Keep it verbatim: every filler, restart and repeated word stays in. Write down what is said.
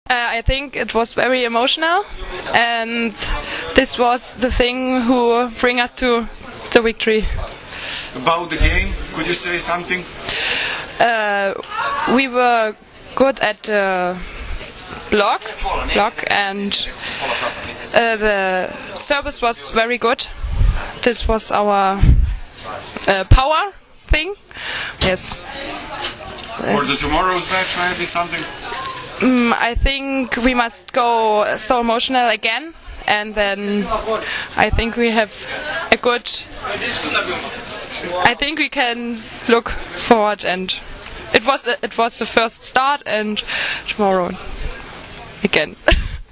Uh, I think it was very emotional, and this was the thing who bring us to the victory. About the game, could you say something? Uh, we were good at the block, block, and uh, the service was very good. This was our uh, power thing. Yes. For the tomorrow's match, maybe something. Um, I think we must go so emotional again, and then I think we have a good. I think we can look forward, and it was a, it was the first start, and tomorrow again.